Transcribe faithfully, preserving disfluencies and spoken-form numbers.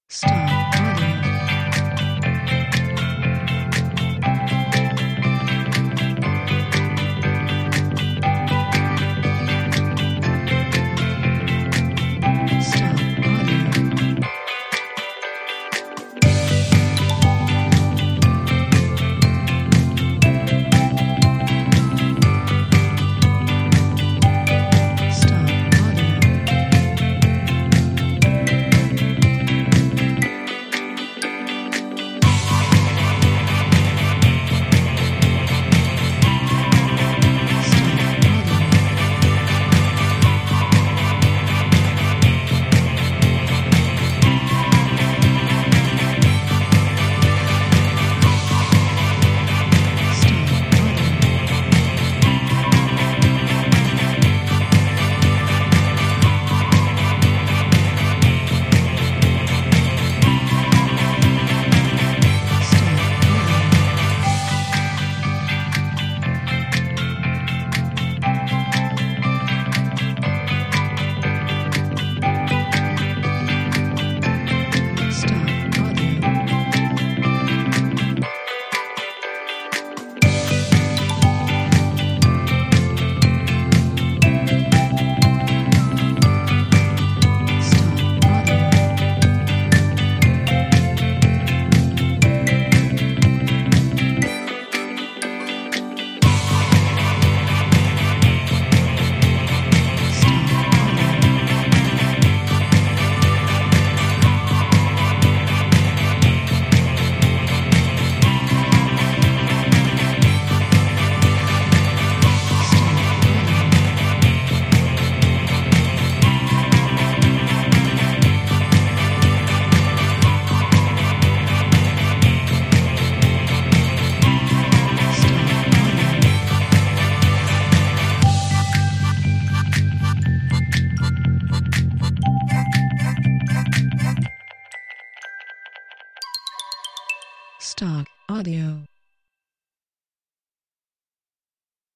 Stop audio. Stop audio. Stop audio. Stop audio. Stop audio. Stop audio. Stop audio. Stop audio. Stop audio. Stop audio. Stop audio. Stock audio.